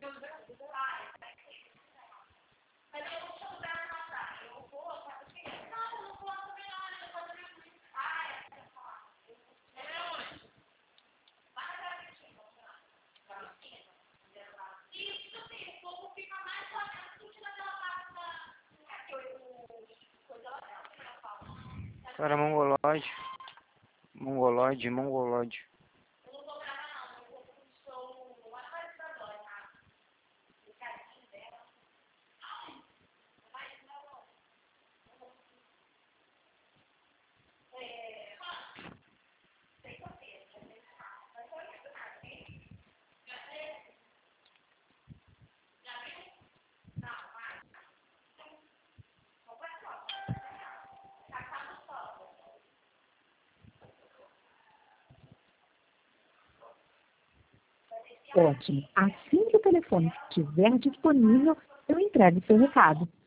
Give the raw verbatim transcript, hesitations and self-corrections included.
Cara, mongoloide. Mongoloide, mongoloide. Ótimo. Assim que o telefone estiver disponível, eu entrego seu recado.